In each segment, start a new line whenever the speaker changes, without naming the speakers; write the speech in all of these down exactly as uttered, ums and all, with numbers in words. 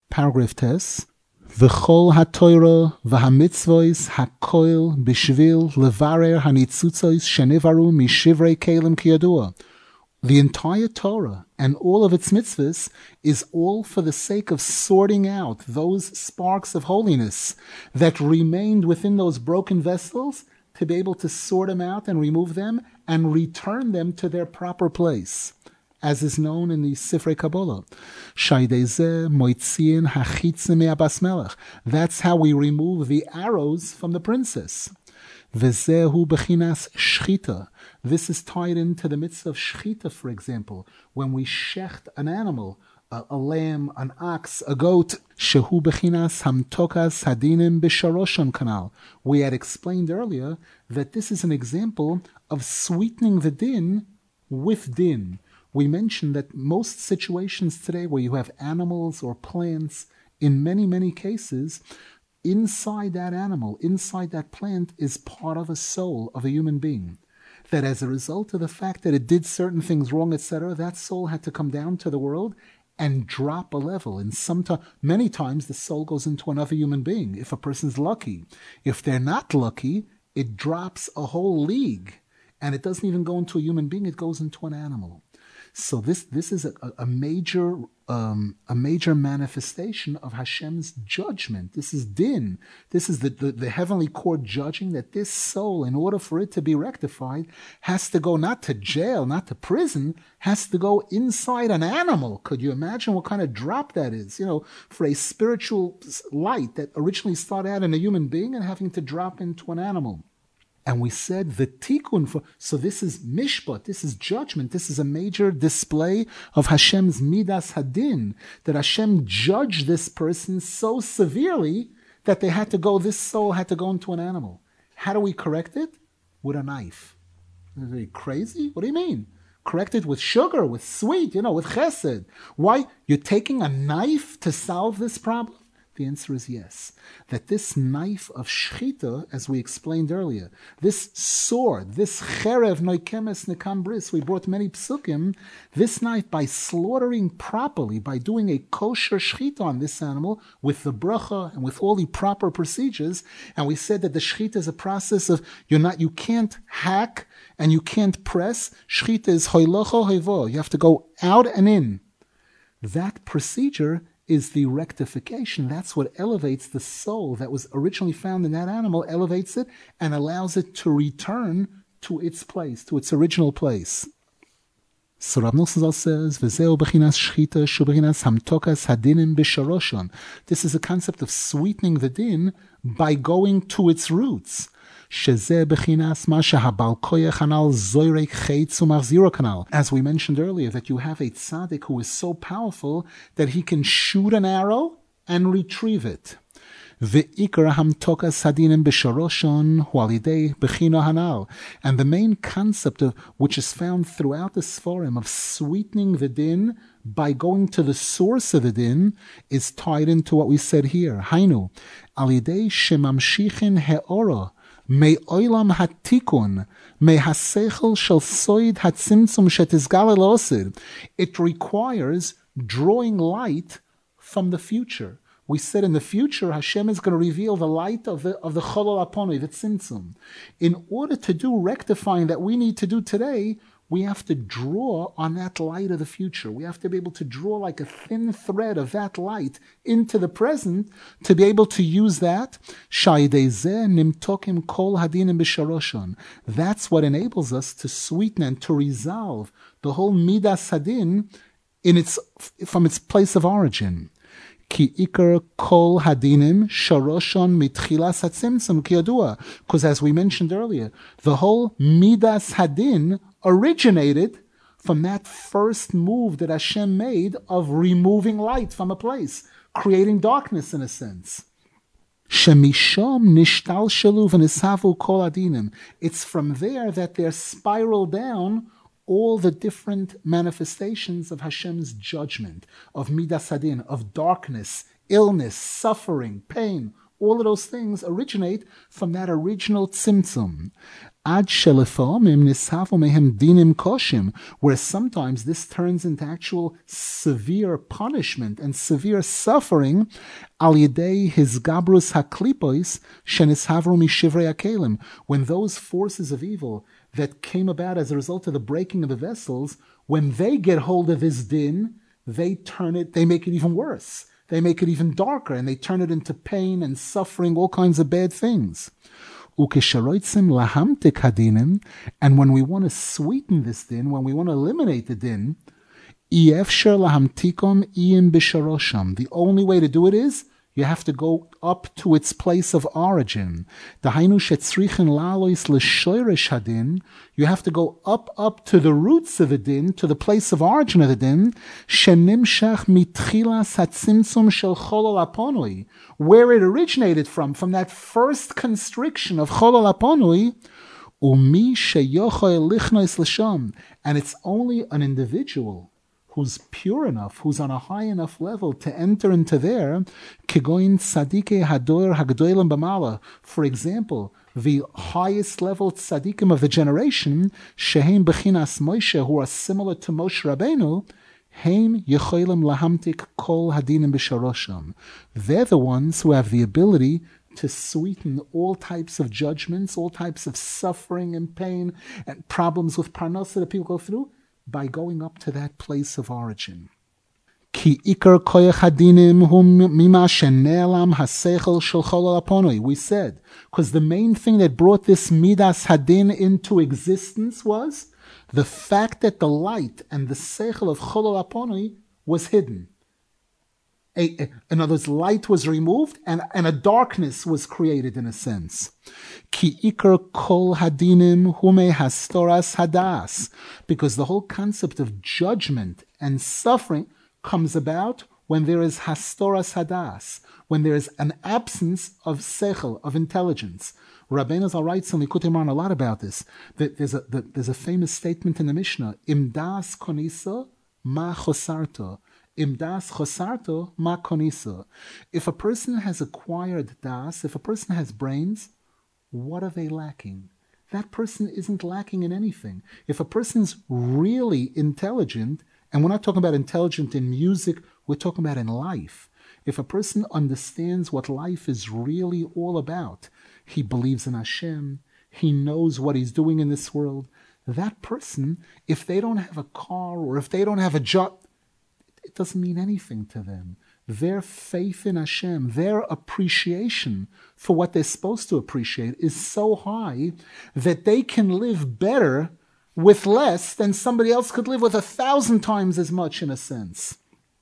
Paragraph Tes. V'chol ha-Torah v'ha-mitzvos ha-koil b'shvil levarer ha-nitzutzois shenivaru mishivrei kelim kiyadua. The entire Torah and all of its mitzvahs is all for the sake of sorting out those sparks of holiness that remained within those broken vessels, to be able to sort them out and remove them and return them to their proper place, as is known in the Sifrei Kabbalah. That's how we remove the arrows from the princess. V'zehu bechinas shchita. This is tied into the mitzvah of shchita, for example, when we shecht an animal, a, a lamb, an ox, a goat. Shehu bechinas hamtokas hadinim b'sharoshon kanal. We had explained earlier that this is an example of sweetening the din with din. We mentioned that most situations today where you have animals or plants, in many, many cases, inside that animal, inside that plant, is part of a soul of a human being. That as a result of the fact that it did certain things wrong, et cetera, that soul had to come down to the world and drop a level. And sometimes, many times, the soul goes into another human being, if a person's lucky. If they're not lucky, it drops a whole league. And it doesn't even go into a human being, it goes into an animal. So this this is a, a major um, a major manifestation of Hashem's judgment. This is din. This is the, the, the heavenly court judging that this soul, in order for it to be rectified, has to go not to jail, not to prison, has to go inside an animal. Could you imagine what kind of drop that is? You know, for a spiritual light that originally started out in a human being and having to drop into an animal. And we said the tikkun for, so this is mishpat, this is judgment, this is a major display of Hashem's midas hadin, that Hashem judged this person so severely that they had to go, this soul had to go into an animal. How do we correct it? With a knife. Is it crazy? What do you mean? Correct it with sugar, with sweet, you know, with chesed. Why? You're taking a knife to solve this problem? The answer is yes. That this knife of shchita, as we explained earlier, this sword, this cherev noikemes nekam bris, we brought many psukim, this knife, by slaughtering properly, by doing a kosher shchita on this animal, with the bracha and with all the proper procedures, and we said that the shchita is a process of, you're not, you can't hack and you can't press. Shchita is hoilocho hoivo. You have to go out and in. That procedure is the rectification. That's what elevates the soul that was originally found in that animal, elevates it and allows it to return to its place, to its original place. So Rav Nosson says, "V'zeu bechinas shchita shu bechinas hamtokas hadinim b'sharoshon." This is a concept of sweetening the din by going to its roots. As we mentioned earlier, that you have a tzaddik who is so powerful that he can shoot an arrow and retrieve it. And the main concept of which is found throughout the Sforim of sweetening the din by going to the source of the din is tied into what we said here. Hainu, alidei shemamshichin he'ora. May oilam hatikun, may hasechel shel soid hatzimtzum shetizgal elosir. It requires drawing light from the future. We said in the future, Hashem is going to reveal the light of the of the cholol aponi, the tzimtzum. In order to do rectifying that we need to do today, we have to draw on that light of the future. We have to be able to draw like a thin thread of that light into the present to be able to use that. That's what enables us to sweeten and to resolve the whole midas hadin in its from its place of origin. Ki ikar kol hadinim sharoshon mitchilas hatzimtzum kiyadua. Because as we mentioned earlier, the whole midas hadin originated from that first move that Hashem made of removing light from a place, creating darkness in a sense. Shemishom nishtal shelu v'nisavu kol hadinim. It's from there that they're spiraled down all the different manifestations of Hashem's judgment, of midas hadin, of darkness, illness, suffering, pain, All of those things originate from that original tzimtzum. Ad shelefa'omim nishavu mehem dinim koshim, where sometimes this turns into actual severe punishment and severe suffering, al yedei hizgabrus haklipois shenishavru mishivrei hakelim, when those forces of evil that came about as a result of the breaking of the vessels, when they get hold of this din, they turn it, they make it even worse. They make it even darker, and they turn it into pain and suffering, all kinds of bad things. And when we want to sweeten this din, when we want to eliminate the din, the only way to do it is you have to go up to its place of origin. You have to go up, up to the roots of the din, to the place of origin of the din, where it originated from, from that first constriction of cholol aponui, and it's only an individual who's pure enough, who's on a high enough level to enter into there, kegoin tzadike hador hagdoilim b'mala. For example, the highest level tzadikim of the generation, shehem bechinas Moshe, who are similar to Moshe Rabbeinu, heim yecholim lahamtik kol hadinim b'sharosham. They're the ones who have the ability to sweeten all types of judgments, all types of suffering and pain and problems with parnasa that people go through, by going up to that place of origin. We said, because the main thing that brought this midas hadin into existence was the fact that the light and the seichel of cholol aponui was hidden. A, a, in other words, light was removed and, and a darkness was created in a sense. Ki ikar kol hadinim hume hastoras hadas. Because the whole concept of judgment and suffering comes about when there is hastoras hadas, when there is an absence of seichel, of intelligence. Rabbeinu Zal writes in Likutei Moharan a lot about this. That there's a, that there's a famous statement in the Mishnah, Im das konisa ma chosarto. Im das chosarto ma konisa. If a person has acquired das, if a person has brains, what are they lacking? That person isn't lacking in anything. If a person's really intelligent, and we're not talking about intelligent in music, we're talking about in life. If a person understands what life is really all about, he believes in Hashem, he knows what he's doing in this world, that person, if they don't have a car or if they don't have a job, it doesn't mean anything to them. Their faith in Hashem, their appreciation for what they're supposed to appreciate is so high that they can live better with less than somebody else could live with a thousand times as much, in a sense.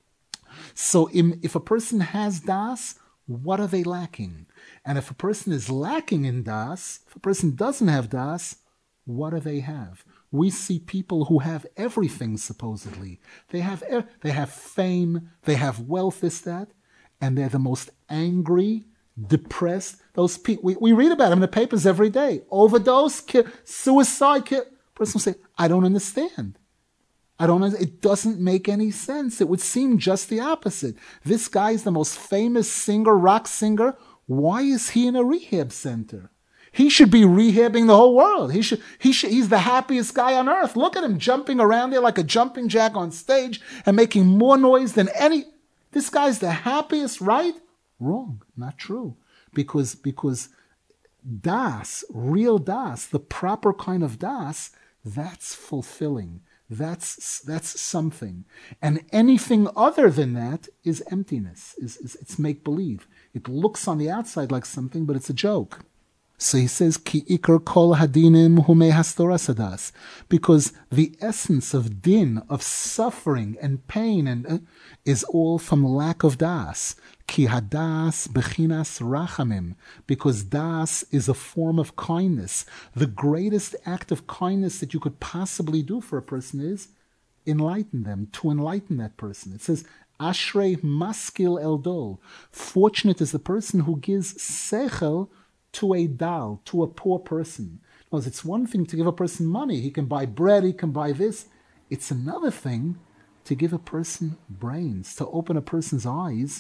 So if a person has das, what are they lacking? And if a person is lacking in das, if a person doesn't have das, what do they have? We see people who have everything, supposedly. They have they have fame, they have wealth, this, that, and they're the most angry, depressed. Those people, we, we read about them in the papers every day. Overdose, ki- suicide. Ki- person will say, I don't understand. I don't understand. It doesn't make any sense. It would seem just the opposite. This guy is the most famous singer, rock singer. Why is he in a rehab center? He should be rehabbing the whole world. He should, he should, he's the happiest guy on earth. Look at him jumping around there like a jumping jack on stage and making more noise than any. This guy's the happiest, right? Wrong. Not true. Because, because das, real das, the proper kind of das, that's fulfilling. That's, that's something. And anything other than that is emptiness. Is, is it's make-believe. It looks on the outside like something, but it's a joke. So he says, Ki ikar kol hadinim hume hastoras hadas, because the essence of din, of suffering and pain, and uh, is all from lack of das. Ki hadas bechinas rachamim, because das is a form of kindness. The greatest act of kindness that you could possibly do for a person is enlighten them, to enlighten that person. It says, Ashrei maskil eldol. Fortunate is the person who gives sechel to a dal, to a poor person. Because it's one thing to give a person money. He can buy bread, he can buy this. It's another thing to give a person brains, to open a person's eyes,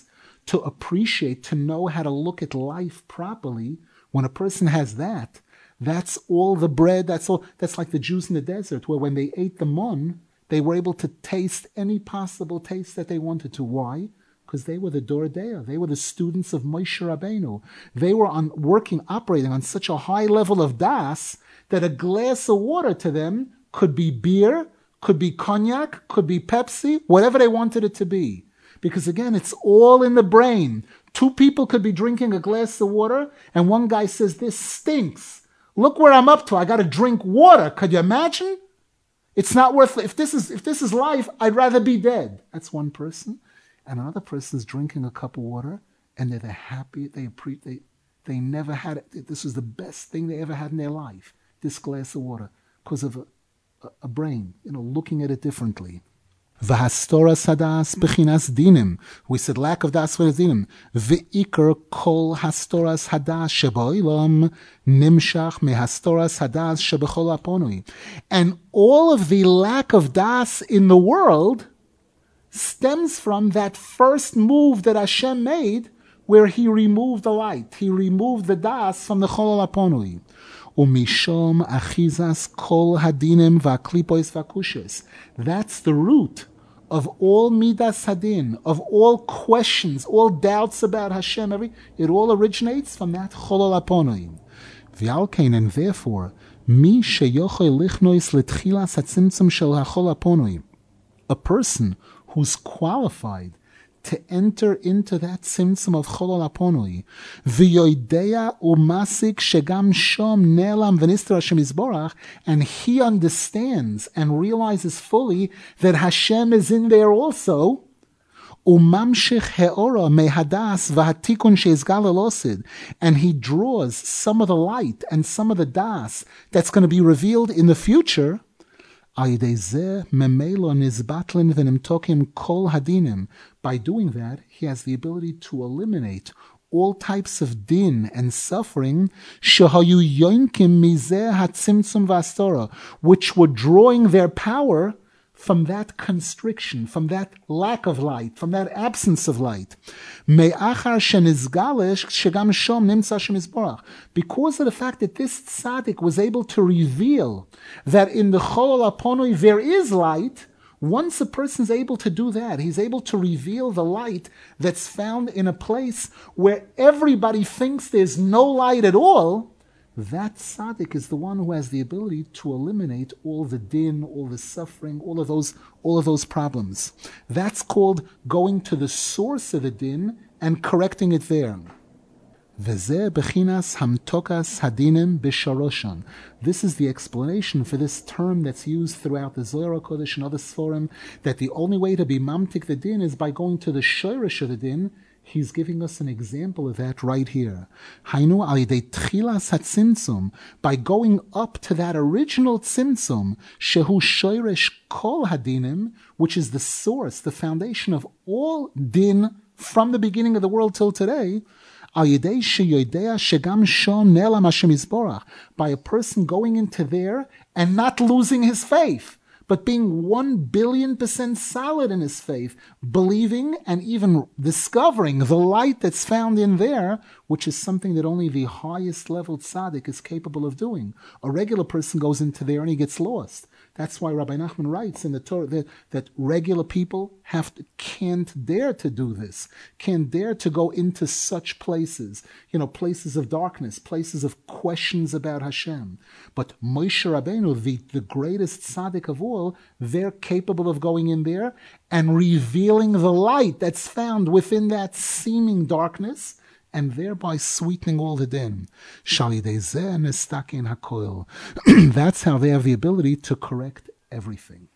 to appreciate, to know how to look at life properly, when a person has that, that's all the bread, that's all, that's like the Jews in the desert, where when they ate the mun, they were able to taste any possible taste that they wanted to. Why? Because they were the Doradea. They were the students of Moshe Rabbeinu. They were on working, operating on such a high level of das that a glass of water to them could be beer, could be cognac, could be Pepsi, whatever they wanted it to be. Because again, it's all in the brain. Two people could be drinking a glass of water, and one guy says, this stinks. Look where I'm up to. I got to drink water. Could you imagine? It's not worth it. If this is if this is life, I'd rather be dead. That's one person. And another person is drinking a cup of water, and they're the happy, they they they never had it. This was the best thing they ever had in their life, this glass of water, because of a, a, a brain, you know, looking at it differently. V'hastoras hadas bechinas dinim. We said lack of das for dinim. V'ikar kol hastoras hadas sheboilam nimshach mehastoras hadas shebechol aponui. And all of the lack of das in the world stems from that first move that Hashem made, where He removed the light. He removed the das from the chol aponui. Umishom achizas kol hadinim v'aklipois v'akushes. That's the root of all midas hadin, of all questions, all doubts about Hashem. Every it all originates from that chol aponui. V'alkein, and therefore, mi sheyochel lichnois letchilas hatzimtzum shel hachol aponui. A person who's qualified to enter into that tzimtzum of Cholol Aponui, v'yoidea umasik shegam shom ne'elam v'nistra Hashem Yisborach, and he understands and realizes fully that Hashem is in there also, umamshich he'ora mehadas v'hatikun she'izgal elosid, and he draws some of the light and some of the das that's going to be revealed in the future. By doing that, he has the ability to eliminate all types of din and suffering, which were drawing their power from that constriction, from that lack of light, from that absence of light. Because of the fact that this tzaddik was able to reveal that in the Cholol Aponui there is light, once a person is able to do that, he's able to reveal the light that's found in a place where everybody thinks there's no light at all. That tzaddik is the one who has the ability to eliminate all the din, all the suffering, all of those, all of those problems. That's called going to the source of the din and correcting it there. V'zeh bechinas hamtokas hadinim b'sharoshan. This is the explanation for this term that's used throughout the Zohar HaKodesh and other Sforim, that the only way to be mamtik the din is by going to the shoresh of the din. He's giving us an example of that right here. Hainu alidei tchilas hatzimtzum, by going up to that original tzimtzum, shehu shoresh kol hadinim, which is the source, the foundation of all din from the beginning of the world till today. By a person going into there and not losing his faith, but being one billion percent solid in his faith, believing and even discovering the light that's found in there, which is something that only the highest level tzaddik is capable of doing. A regular person goes into there and he gets lost. That's why Rabbi Nachman writes in the Torah that, that regular people have to, can't dare to do this, can't dare to go into such places, you know, places of darkness, places of questions about Hashem. But Moshe Rabbeinu, the, the greatest tzaddik of all, they're capable of going in there and revealing the light that's found within that seeming darkness, and thereby sweetening all the din. That's how they have the ability to correct everything.